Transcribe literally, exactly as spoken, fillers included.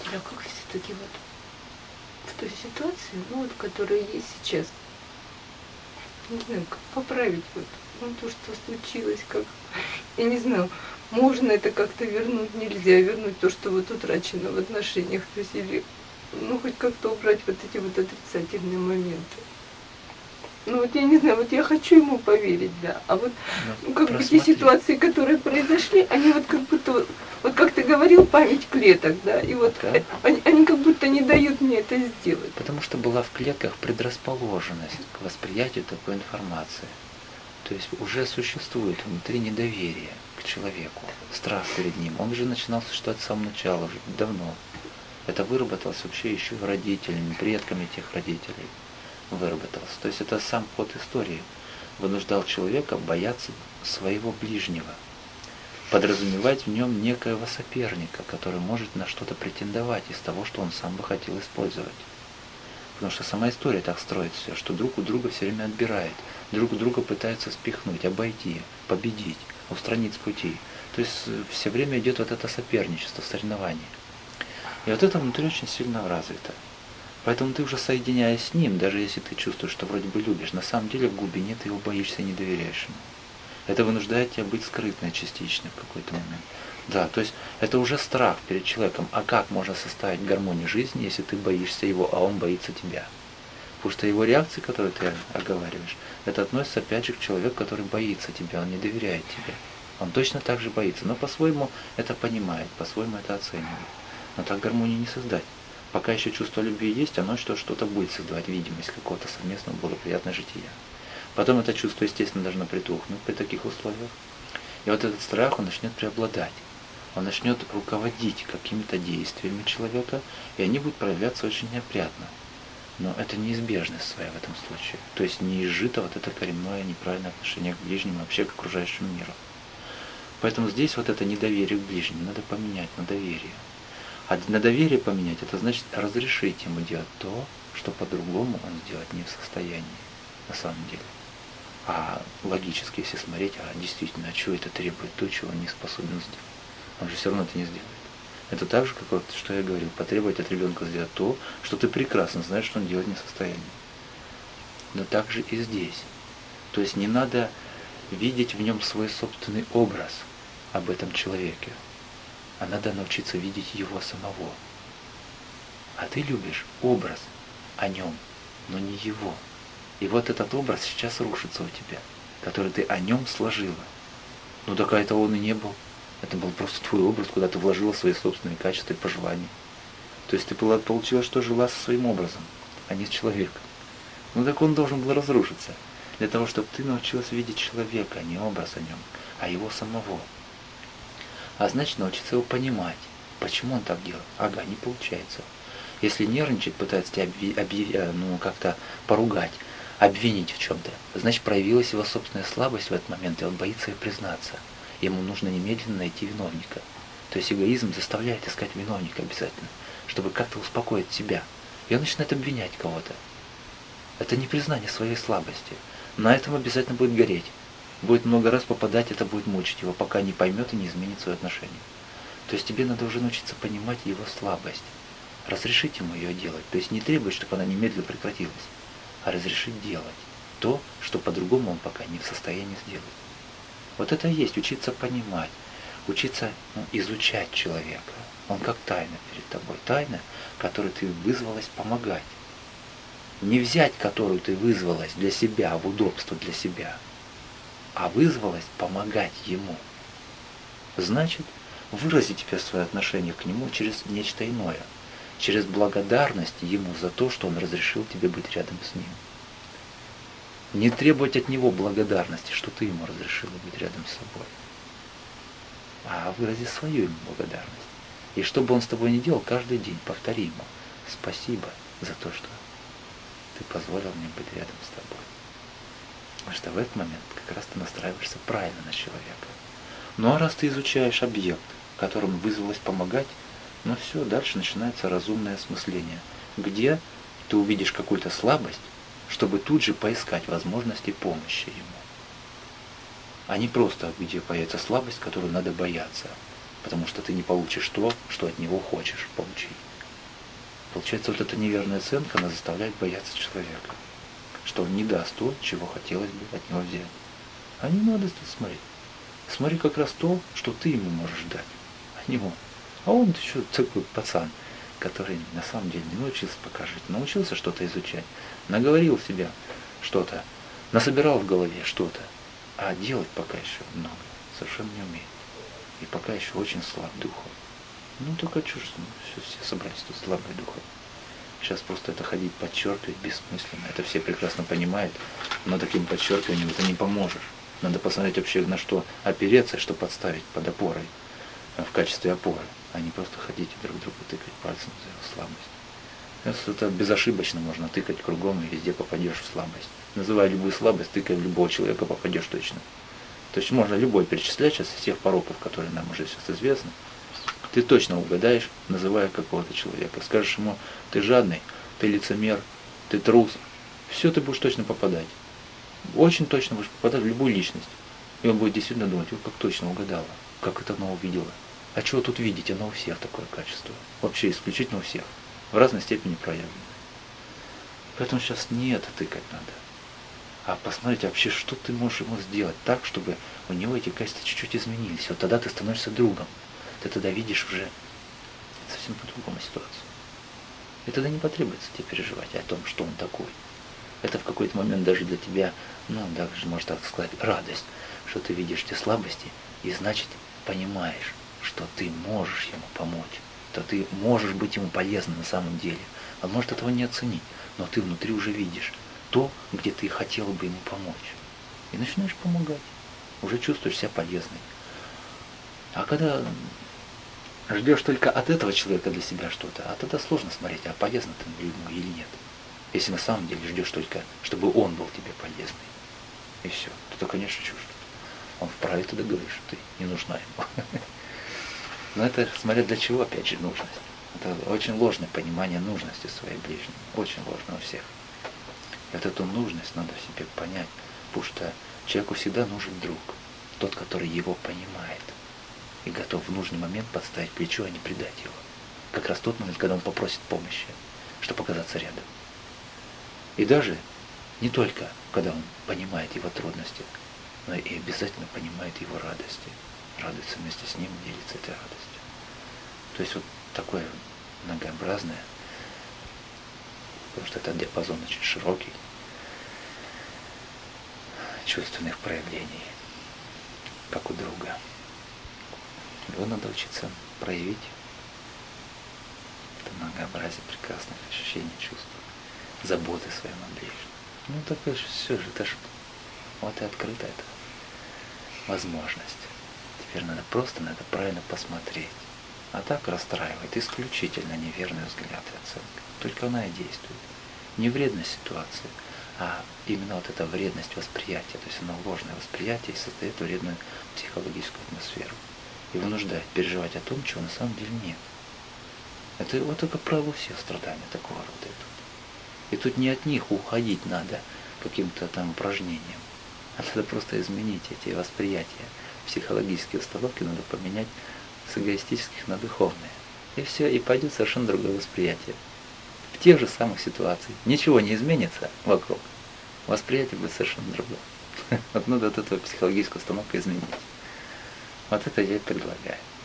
говоря, как все-таки вот в той ситуации, ну вот, которая есть сейчас, не знаю, как поправить вот ну, то, что случилось, как, я не знаю, можно это как-то вернуть, нельзя вернуть то, что вот утрачено в отношениях, то есть или, ну, хоть как-то убрать вот эти вот отрицательные моменты. Ну вот я не знаю, вот я хочу ему поверить, да, а вот ну, как бы те ситуации, которые произошли, они вот как будто, вот как ты говорил, память клеток, да, и вот да. Они, они как будто не дают мне это сделать. Потому что была в клетках предрасположенность к восприятию такой информации. То есть уже существует внутри недоверие к человеку, страх перед ним. Он уже начинал существовать с самого начала, уже давно. Это выработалось вообще еще родителями, предками тех родителей. Выработалось. То есть это сам ход истории вынуждал человека бояться своего ближнего, подразумевать в нем некоего соперника, который может на что-то претендовать из того, что он сам бы хотел использовать. Потому что сама история так строит все, что друг у друга все время отбирает, друг у друга пытается спихнуть, обойти, победить, устранить с пути. То есть все время идет вот это соперничество, соревнование. И вот это внутри очень сильно развито. Поэтому ты уже соединяясь с ним, даже если ты чувствуешь, что вроде бы любишь, на самом деле в глубине ты его боишься и не доверяешь ему. Это вынуждает тебя быть скрытной частично в какой-то момент. Да, то есть это уже страх перед человеком. А как можно составить гармонию жизни, если ты боишься его, а он боится тебя? Потому что его реакции, которые ты оговариваешь, это относится опять же к человеку, который боится тебя, он не доверяет тебе. Он точно так же боится, но по-своему это понимает, по-своему это оценивает. Но так гармонию не создать. Пока еще чувство любви есть, оно что что-то будет создавать, видимость какого-то совместного благоприятного жития. Потом это чувство, естественно, должно притухнуть при таких условиях. И вот этот страх, он начнет преобладать. Он начнет руководить какими-то действиями человека, и они будут проявляться очень неопрятно. Но это неизбежность своя в этом случае. То есть не изжито вот это коренное неправильное отношение к ближнему, вообще к окружающему миру. Поэтому здесь вот это недоверие к ближнему надо поменять на доверие. А на доверие поменять, это значит разрешить ему делать то, что по-другому он сделать не в состоянии, на самом деле. А логически, если смотреть, а действительно, а чего это требует, то, чего он не способен сделать. Он же все равно это не сделает. Это так же, как вот, что я говорил, потребовать от ребенка сделать то, что ты прекрасно знаешь, что он делать не в состоянии. Но так же и здесь. То есть не надо видеть в нем свой собственный образ об этом человеке, а надо научиться видеть его самого. А ты любишь образ о нем, но не его. И вот этот образ сейчас рушится у тебя, который ты о нем сложила. Ну так это он и не был. Это был просто твой образ, куда ты вложила свои собственные качества и пожелания. То есть ты получила, что жила со своим образом, а не с человеком. Ну так он должен был разрушиться. Для того, чтобы ты научилась видеть человека, а не образ о нем, а его самого. А значит, научиться его понимать. Почему он так делает? Ага, не получается. Если нервничает, пытается тебя обви- объяв... ну, как-то поругать, обвинить в чем-то, значит, проявилась его собственная слабость в этот момент, и он боится ей признаться. Ему нужно немедленно найти виновника. То есть эгоизм заставляет искать виновника обязательно, чтобы как-то успокоить себя. И он начинает обвинять кого-то. Это не признание своей слабости. На этом обязательно будет гореть. Будет много раз попадать, это будет мучить его, пока не поймет и не изменит свое отношение. То есть тебе надо уже научиться понимать его слабость. Разрешить ему ее делать. То есть не требовать, чтобы она немедленно прекратилась, а разрешить делать то, что по-другому он пока не в состоянии сделать. Вот это и есть учиться понимать, учиться ну, изучать человека. Он как тайна перед тобой. Тайна, которой ты вызвалась помогать. Не взять, которую ты вызвалась для себя, в удобство для себя, а вызвалась помогать ему. Значит, выразить тебе свое отношение к нему через нечто иное, через благодарность ему за то, что он разрешил тебе быть рядом с ним. Не требовать от него благодарности, что ты ему разрешила быть рядом с собой, а вырази свою ему благодарность. И что бы он с тобой ни делал, каждый день повтори ему: спасибо за то, что ты позволил мне быть рядом с тобой. Потому что в этот момент как раз ты настраиваешься правильно на человека. Ну а раз ты изучаешь объект, которому вызвалось помогать, ну все, дальше начинается разумное осмысление, где ты увидишь какую-то слабость, чтобы тут же поискать возможности помощи ему. А не просто, где появится слабость, которую надо бояться, потому что ты не получишь то, что от него хочешь получить. Получается, вот эта неверная оценка, она заставляет бояться человека, что он не даст то, чего хотелось бы от него взять. А не надо тут смотреть. Смотри как раз то, что ты ему можешь дать, а не он. А он еще такой пацан, который на самом деле не научился пока жить, научился что-то изучать, наговорил себя что-то, насобирал в голове что-то, а делать пока еще много совершенно не умеет. И пока еще очень слаб духом. Ну только чушь, ну, все, все собрались тут слабые духом. Сейчас просто это ходить подчеркивать бессмысленно. Это все прекрасно понимают, но таким подчеркиванием это не поможешь. Надо посмотреть вообще на что опереться, что подставить под опорой, в качестве опоры, а не просто ходить и друг другу тыкать пальцем за его слабость. Это безошибочно можно тыкать кругом и везде попадешь в слабость. Называя любую слабость, тыкая в любого человека, попадешь точно. То есть можно любой перечислять сейчас из всех пороков, которые нам уже сейчас известны. Ты точно угадаешь, называя какого-то человека. Скажешь ему, ты жадный, ты лицемер, ты трус. Все ты будешь точно попадать. Очень точно будешь попадать в любую личность. И он будет действительно думать, ой, как точно угадала, как это она увидела. А чего тут видеть? Оно у всех такое качество. Вообще исключительно у всех. В разной степени проявлено. Поэтому сейчас не это тыкать надо. А посмотреть вообще, что ты можешь ему сделать так, чтобы у него эти качества чуть-чуть изменились. Вот тогда ты становишься другом. Ты тогда видишь уже совсем по-другому ситуацию. И тогда не потребуется тебе переживать о том, что он такой. Это в какой-то момент даже для тебя, ну, даже, можно так сказать, радость, что ты видишь те слабости, и значит понимаешь, что ты можешь ему помочь, что ты можешь быть ему полезным на самом деле. Он может этого не оценить, но ты внутри уже видишь то, где ты хотел бы ему помочь. И начинаешь помогать. Уже чувствуешь себя полезной. А когда ждешь только от этого человека для себя что-то, а тогда сложно смотреть, а полезно ты ему или нет. Если на самом деле ждешь только, чтобы он был тебе полезный. И все. То, конечно, чушь. Он вправе тогда говорить, что ты не нужна ему. Но это, смотря для чего, опять же, нужность. Это очень ложное понимание нужности своей ближней. Очень ложно у всех. Вот эту нужность надо в себе понять, потому что человеку всегда нужен друг, тот, который его понимает и готов в нужный момент подставить плечо, а не предать его. Как раз тот момент, когда он попросит помощи, чтобы оказаться рядом. И даже не только, когда он понимает его трудности, но и обязательно понимает его радости, радуется вместе с ним, делится этой радостью. То есть вот такое многообразное, потому что этот диапазон очень широкий, чувственных проявлений, как у друга. Его надо учиться проявить, это многообразие прекрасных ощущений, чувств, заботы своей о ближнем. Ну такое же все же, это ж вот и открыта эта возможность. Теперь надо просто на это правильно посмотреть. А так расстраивает исключительно неверный взгляд и оценка. Только она и действует. Не вредность ситуации, а именно вот эта вредность восприятия. То есть она ложное восприятие и создает вредную психологическую атмосферу. И вынуждает переживать о том, чего на самом деле нет. Это вот как правило все страдания такого рода идут. И тут не от них уходить надо каким-то там упражнением. А надо просто изменить эти восприятия. Психологические установки надо поменять с эгоистических на духовные. И все, и пойдет совершенно другое восприятие. В тех же самых ситуациях. Ничего не изменится вокруг. Восприятие будет совершенно другое. Вот надо от этого психологическую установку изменить. Вот это я и предлагаю.